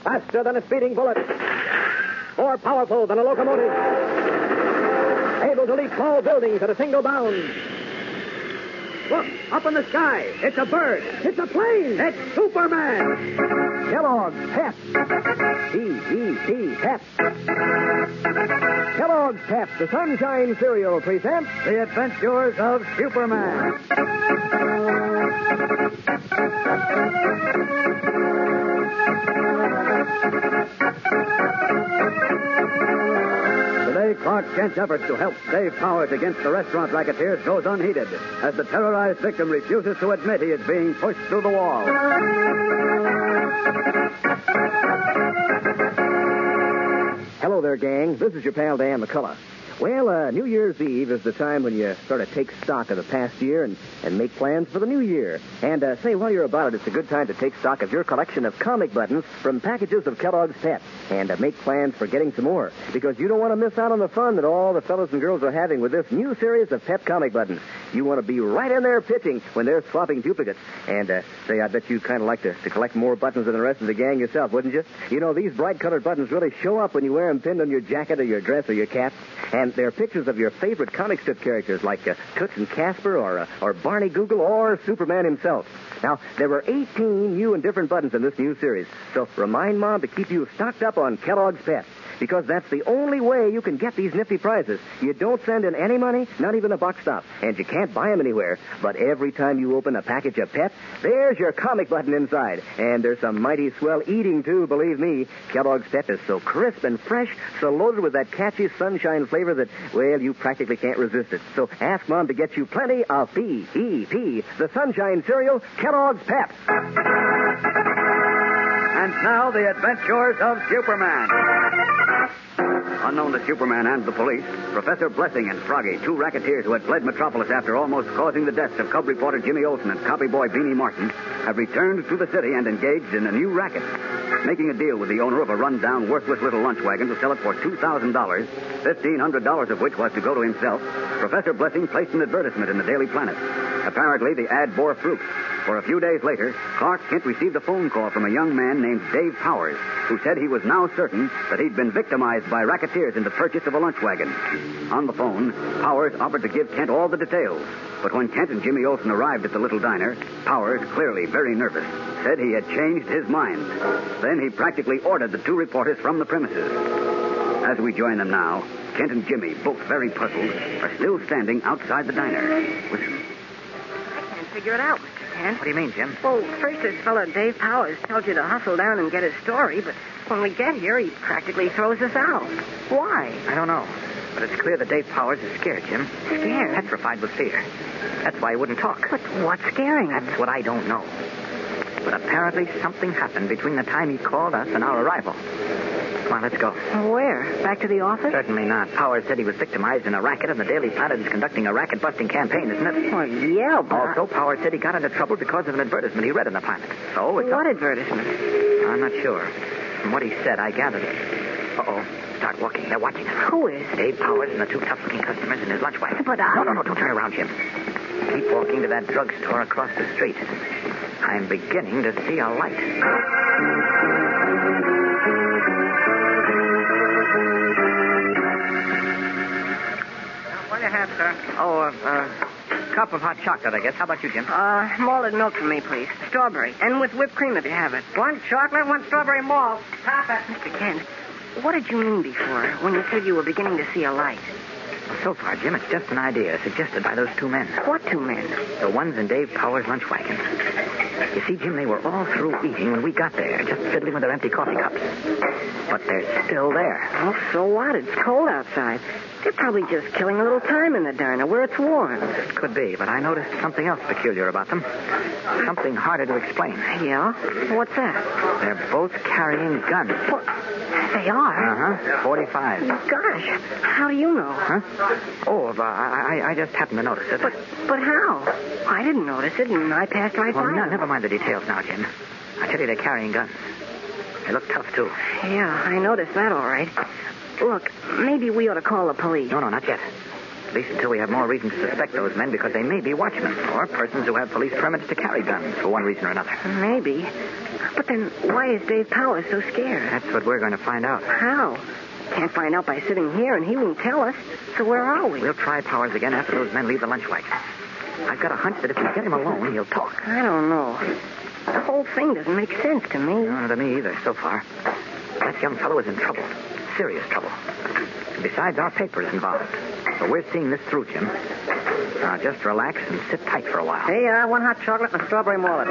Faster than a speeding bullet. More powerful than a locomotive. Able to leap tall buildings at a single bound. Look, up in the sky. It's a bird. It's a plane. It's Superman. Kellogg's Pep. P-E-P, Pep. Kellogg's Pep, the Sunshine Cereal, presents The Adventures of Superman. Today, Clark Kent's efforts to help Dave Powers against the restaurant racketeers goes unheeded as the terrorized victim refuses to admit he is being pushed through the wall. Hello there, gang. This is your pal Dan McCullough. Well, New Year's Eve is the time when you sort of take stock of the past year and make plans for the new year. And say, while you're about it, it's a good time to take stock of your collection of comic buttons from packages of Kellogg's Pep and make plans for getting some more. Because you don't want to miss out on the fun that all the fellas and girls are having with this new series of Pep comic buttons. You want to be right in there pitching when they're swapping duplicates. And say, I bet you'd kind of like to collect more buttons than the rest of the gang yourself, wouldn't you? You know, these bright-colored buttons really show up when you wear them pinned on your jacket or your dress or your cap. And they're pictures of your favorite comic strip characters like Toots and Casper or Barney Google or Superman himself. Now, there are 18 new and different buttons in this new series. So remind Mom to keep you stocked up on Kellogg's Pep. Because that's the only way you can get these nifty prizes. You don't send in any money, not even a buck stop. And you can't buy them anywhere. But every time you open a package of Pep, there's your comic button inside. And there's some mighty swell eating, too, believe me. Kellogg's Pep is so crisp and fresh, so loaded with that catchy sunshine flavor that, well, you practically can't resist it. So ask Mom to get you plenty of P-E-P, the sunshine cereal, Kellogg's Pep. And now, the adventures of Superman. Unknown to Superman and the police, Professor Blessing and Froggy, two racketeers who had fled Metropolis after almost causing the deaths of cub reporter Jimmy Olsen and copy boy Beanie Martin, have returned to the city and engaged in a new racket. Making a deal with the owner of a run-down, worthless little lunch wagon to sell it for $2,000, $1,500 of which was to go to himself, Professor Blessing placed an advertisement in the Daily Planet. Apparently, the ad bore fruit. For a few days later, Clark Kent received a phone call from a young man named Dave Powers, who said he was now certain that he'd been victimized by racketeers in the purchase of a lunch wagon. On the phone, Powers offered to give Kent all the details. But when Kent and Jimmy Olsen arrived at the little diner, Powers, clearly very nervous, said he had changed his mind. Then he practically ordered the two reporters from the premises. As we join them now, Kent and Jimmy, both very puzzled, are still standing outside the diner. Listen. I can't figure it out, Mr. Kent. What do you mean, Jim? Well, first this fellow Dave Powers tells you to hustle down and get his story, but when we get here, he practically throws us out. Why? I don't know. But it's clear that Dave Powers is scared, Jim. Scared? Petrified with fear. That's why he wouldn't talk. But what's scaring him? That's what I don't know. But apparently something happened between the time he called us and our arrival. Come on, let's go. Where? Back to the office? Certainly not. Powers said he was victimized in a racket, and the Daily Planet is conducting a racket-busting campaign, isn't it? Well, yeah, but... Also, Powers said he got into trouble because of an advertisement he read in the Planet. So it's... What advertisement? I'm not sure. From what he said, I gathered it. Uh-oh. Start walking. They're watching us. Who is? Dave Powers and the two tough-looking customers in his lunch wagon. But No, don't turn around, Jim. Keep walking to that drugstore across the street. I'm beginning to see a light. What do you have, sir? Oh, a cup of hot chocolate, I guess. How about you, Jim? Malted milk for me, please. Strawberry. And with whipped cream if you have it. One chocolate, one strawberry malt. Top it. Mr. Kent, what did you mean before when you said you were beginning to see a light? So far, Jim, it's just an idea suggested by those two men. What two men? The ones in Dave Powers' lunch wagon. You see, Jim, they were all through eating when we got there, just fiddling with their empty coffee cups. But they're still there. Oh, so what? It's cold outside. They're probably just killing a little time in the diner where it's warm. Could be, but I noticed something else peculiar about them. Something harder to explain. Yeah? What's that? They're both carrying guns. What? They are? Uh-huh. 45. Gosh, how do you know? Huh? Oh, I just happened to notice it. But how? I didn't notice it, and I passed right by. Well, never mind the details now, Jim. I tell you, they're carrying guns. They look tough, too. Yeah, I noticed that all right. Look, maybe we ought to call the police. No, not yet. At least until we have more reason to suspect those men, because they may be watchmen or persons who have police permits to carry guns for one reason or another. Maybe. But then why is Dave Powers so scared? That's what we're going to find out. How? Can't find out by sitting here, and he won't tell us. So where are we? We'll try Powers again after those men leave the lunch wagon. I've got a hunch that if we get him alone, he'll talk. I don't know. The whole thing doesn't make sense to me. No, to me either, so far. That young fellow is in trouble. Serious trouble. And besides, our paper is involved. So we're seeing this through, Jim. Now, just relax and sit tight for a while. Hey, one hot chocolate and a strawberry mullet.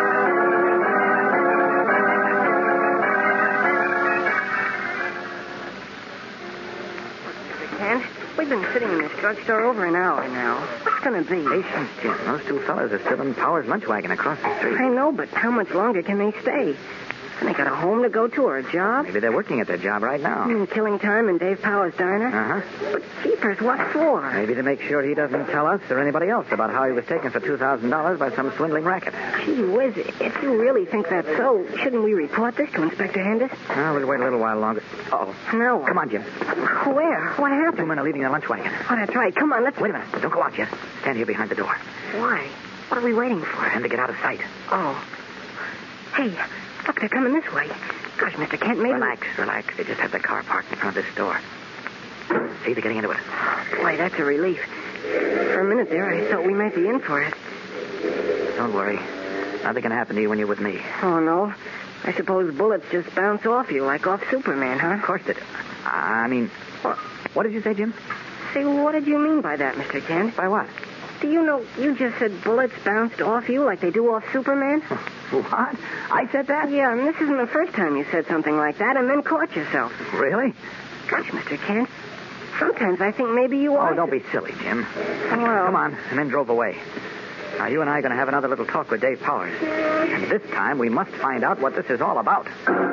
Kent, we've been sitting in this drugstore over an hour now. What's going to be? Patience, Jim. Those two fellas are still in Powers' lunch wagon across the street. I know, but how much longer can they stay? And they got a home to go to or a job? Maybe they're working at their job right now. Killing time in Dave Powers' diner? Uh-huh. But jeepers, what for? Maybe to make sure he doesn't tell us or anybody else about how he was taken for $2,000 by some swindling racket. Gee whiz, if you really think that's so, shouldn't we report this to Inspector Hendis? We'll wait a little while longer. Uh-oh. No. Come on, Jim. Where? What Two happened? men are leaving the lunch wagon. Oh, that's right. Come on, let's... Wait a minute. Don't go out yet. Stand here behind the door. Why? What are we waiting for? For him to get out of sight. Oh. Hey, look, they're coming this way. Gosh, Mr. Kent, maybe... Relax. They just have the car parked in front of this store. See, they're getting into it. Boy, that's a relief. For a minute there, I thought we might be in for it. Don't worry. Nothing can happen to you when you're with me. Oh, no? I suppose bullets just bounce off you like off Superman, huh? Of course they do. I mean, what did you say, Jim? Say, what did you mean by that, Mr. Kent? By what? Do you know you just said bullets bounced off you like they do off Superman? What? I said that? Yeah, and this isn't the first time you said something like that and then caught yourself. Really? Gosh, Mr. Kent, sometimes I think maybe you are... Oh, don't be silly, Jim. Well... Come on. The men drove away. Now, you and I are going to have another little talk with Dave Powers. And this time, we must find out what this is all about.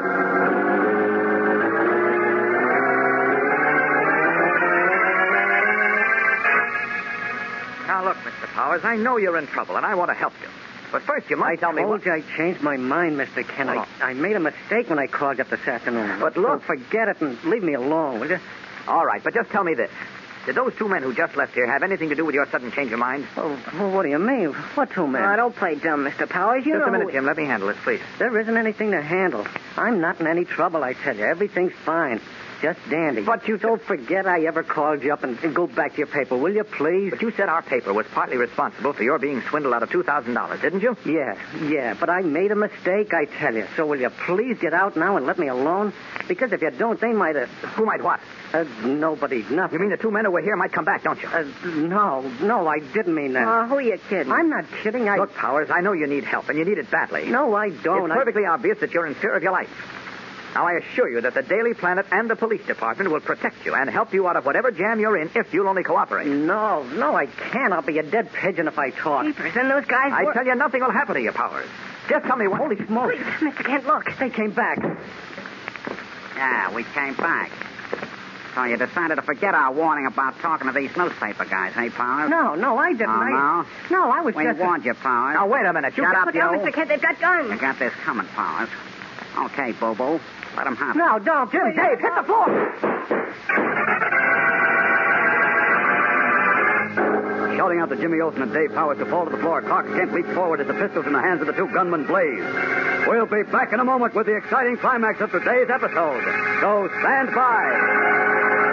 Now, look, Mr. Powers, I know you're in trouble, and I want to help you. But first, you must tell me what... I told you I changed my mind, Mr. Kent. I made a mistake when I called you up this afternoon. But look... So forget it and leave me alone, will you? All right, but just tell me this. Did those two men who just left here have anything to do with your sudden change of mind? Oh, well, what do you mean? What two men? Don't play dumb, Mr. Powers. You Just know... a minute, Jim. Let me handle this, please. There isn't anything to handle. I'm not in any trouble, I tell you. Everything's fine. Just dandy. But you... Don't forget I ever called you up and go back to your paper, will you, please? But you said our paper was partly responsible for your being swindled out of $2,000, didn't you? Yeah, but I made a mistake, I tell you. So will you please get out now and let me alone? Because if you don't, they might... Who might what? Nobody, nothing. You mean the two men who were here might come back, don't you? No, I didn't mean that. who are you kidding? I'm not kidding. Look, Powers, I know you need help, and you need it badly. No, I don't. It's perfectly obvious that you're in fear of your life. Now, I assure you that the Daily Planet and the police department will protect you and help you out of whatever jam you're in if you'll only cooperate. No, I can't. I'll be a dead pigeon if I talk. Jeepers, and those guys I tell you, nothing will happen to you, Powers. Just tell me what... Holy smokes. Please, Mr. Kent, look. They came back. Yeah, we came back. So you decided to forget our warning about talking to these newspaper guys, hey, Powers? No, I didn't. Oh, no? No, I was We just... warned you, Powers. Now, wait a minute. Shut up, Look you. out, Mr. Kent, they've got guns. I got this coming, Powers. Okay, Boo-Boo. Let them have it. No, don't. Jim, Dave, hit the floor! Shouting out to Jimmy Olsen and Dave Powers to fall to the floor, Clark Kent leaped forward as the pistols in the hands of the two gunmen blazed. We'll be back in a moment with the exciting climax of today's episode. So stand by.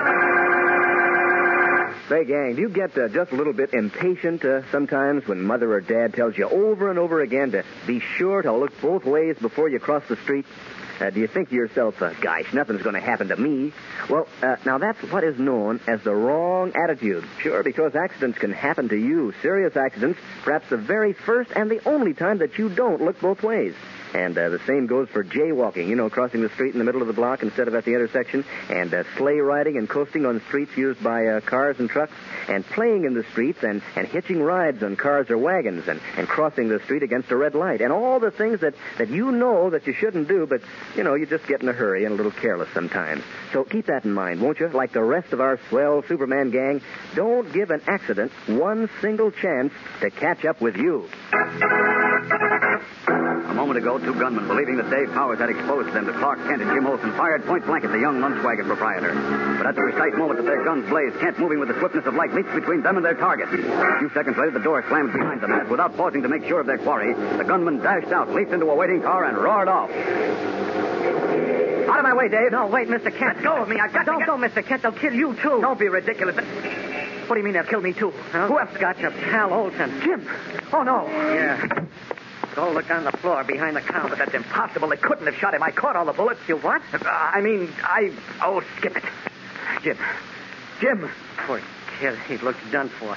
Say, gang, do you get just a little bit impatient sometimes when Mother or Dad tells you over and over again to be sure to look both ways before you cross the street? Do you think to yourself, gosh, nothing's going to happen to me? Well, now that's what is known as the wrong attitude. Sure, because accidents can happen to you. Serious accidents, perhaps the very first and the only time that you don't look both ways. And the same goes for jaywalking, crossing the street in the middle of the block instead of at the intersection, and sleigh riding and coasting on streets used by cars and trucks, and playing in the streets and hitching rides on cars or wagons, and crossing the street against a red light, and all the things that you know that you shouldn't do, but, you just get in a hurry and a little careless sometimes. So keep that in mind, won't you? Like the rest of our swell Superman gang, don't give an accident one single chance to catch up with you. A moment ago, followed, two gunmen, believing that Dave Powers had exposed them to Clark Kent and Jim Olsen, fired point blank at the young lunch wagon proprietor. But at the precise moment that their guns blazed, Kent, moving with the swiftness of light, leaped between them and their target. A few seconds later, the door slammed behind them, as without pausing to make sure of their quarry, the gunman dashed out, leaped into a waiting car, and roared off. Out of my way, Dave. No, wait, Mr. Kent. Let go of me. I've got Don't go, Mr. Kent. They'll kill you, too. Don't be ridiculous. What do you mean they'll kill me, too? Huh? Who else? Got your pal Olsen. Jim. Oh, no. Yeah. Go look on the floor behind the Oh, counter. but that's impossible. They couldn't have shot him. I caught all the bullets. You what? Oh, skip it. Jim. Jim. Poor kid. He looks done for.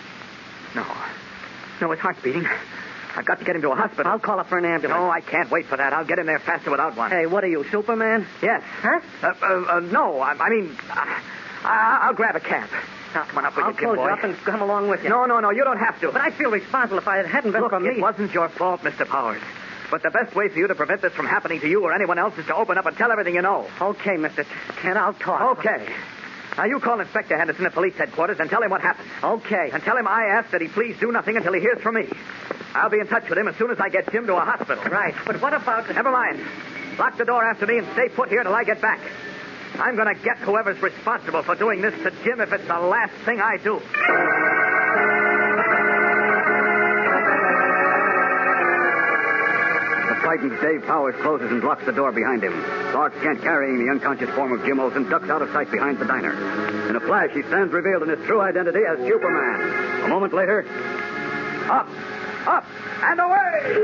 No, his heart's beating. I've got to get him to a hospital. I'll call up for an ambulance. No, I can't wait for that. I'll get him there faster without one. Hey, what are you, Superman? Yes. Huh? No, I'll grab a cab. Come on up with I'll you, Jim close boy. you up and come along with you. No, you don't have to. But I feel responsible if it hadn't been Look, for me. it wasn't your fault, Mr. Powers. But the best way for you to prevent this from happening to you or anyone else is to open up and tell everything you know. Okay, Mr. Kent, I'll talk. Okay. Now, you call Inspector Henderson at police headquarters and tell him what happened. Okay. And tell him I asked that he please do nothing until he hears from me. I'll be in touch with him as soon as I get Jim to a hospital. Right. But what about... Never mind. Lock the door after me and stay put here till I get back. I'm going to get whoever's responsible for doing this to Jim if it's the last thing I do. The frightened Dave Powers closes and locks the door behind him. Clark Kent, carrying the unconscious form of Jim Olsen, ducks out of sight behind the diner. In a flash, he stands revealed in his true identity as Superman. A moment later, up, and away!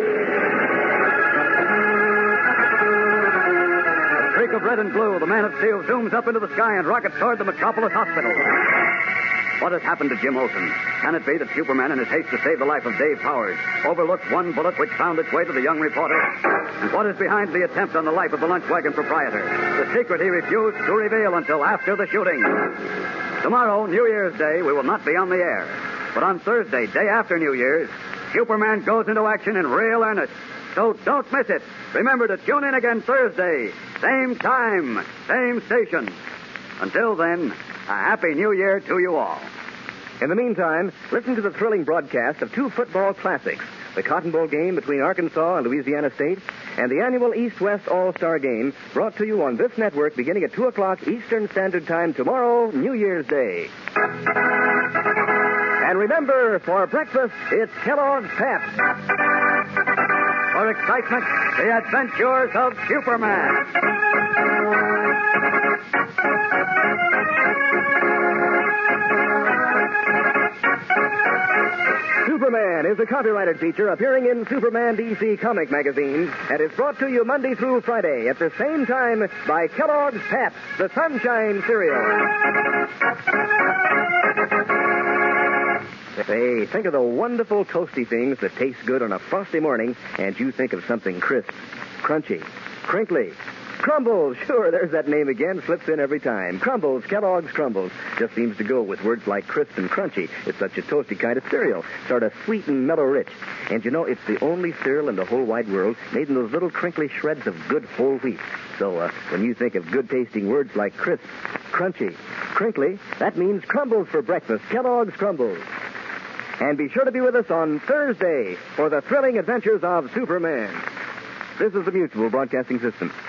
A streak of red and blue, the Man of Steel zooms up into the sky and rockets toward the Metropolis Hospital. What has happened to Jim Olsen? Can it be that Superman, in his haste to save the life of Dave Powers, overlooked one bullet which found its way to the young reporter? And what is behind the attempt on the life of the lunch wagon proprietor? The secret he refused to reveal until after the shooting. Tomorrow, New Year's Day, we will not be on the air. But on Thursday, day after New Year's, Superman goes into action in real earnest. So don't miss it. Remember to tune in again Thursday. Same time, same station. Until then, a Happy New Year to you all. In the meantime, listen to the thrilling broadcast of two football classics, the Cotton Bowl game between Arkansas and Louisiana State, and the annual East-West All-Star game, brought to you on this network beginning at 2 o'clock Eastern Standard Time tomorrow, New Year's Day. And remember, for breakfast, it's Kellogg's Pep. For excitement, the adventures of Superman. Superman is a copyrighted feature appearing in Superman DC comic magazine, and is brought to you Monday through Friday at the same time by Kellogg's Pep, the Sunshine Cereal. Say, think of the wonderful toasty things that taste good on a frosty morning, and you think of something crisp, crunchy, crinkly. Crumbles, sure, there's that name again, slips in every time. Crumbles, Kellogg's Crumbles. Just seems to go with words like crisp and crunchy. It's such a toasty kind of cereal, sort of sweet and mellow rich. And you know, it's the only cereal in the whole wide world made in those little crinkly shreds of good whole wheat. So when you think of good-tasting words like crisp, crunchy, crinkly, that means Crumbles for breakfast, Kellogg's Crumbles. And be sure to be with us on Thursday for the thrilling adventures of Superman. This is the Mutual Broadcasting System.